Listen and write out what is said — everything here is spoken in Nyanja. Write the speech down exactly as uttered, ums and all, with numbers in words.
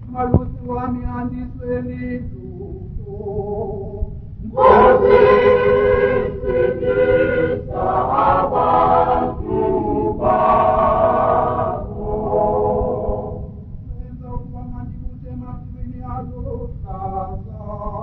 malusi wami andisweni duso. Ngozi sikisa abantu bakho. Wenza ukuba mandikuthe emafini aluhlaza.